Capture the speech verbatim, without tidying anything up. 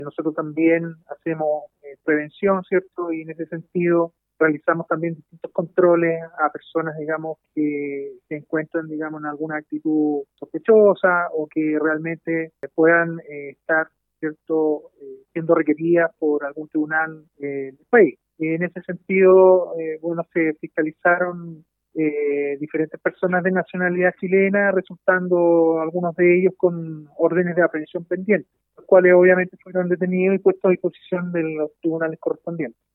Nosotros también hacemos eh, prevención, ¿cierto? Y en ese sentido realizamos también distintos controles a personas, digamos, que se encuentran, digamos, en alguna actitud sospechosa o que realmente puedan eh, estar, ¿cierto?, eh, siendo requeridas por algún tribunal eh, del país. En ese sentido, eh, bueno, se fiscalizaron eh, diferentes personas de nacionalidad chilena, resultando algunos de ellos con órdenes de aprehensión pendientes, los cuales obviamente fueron detenidos y puestos a disposición de los tribunales correspondientes.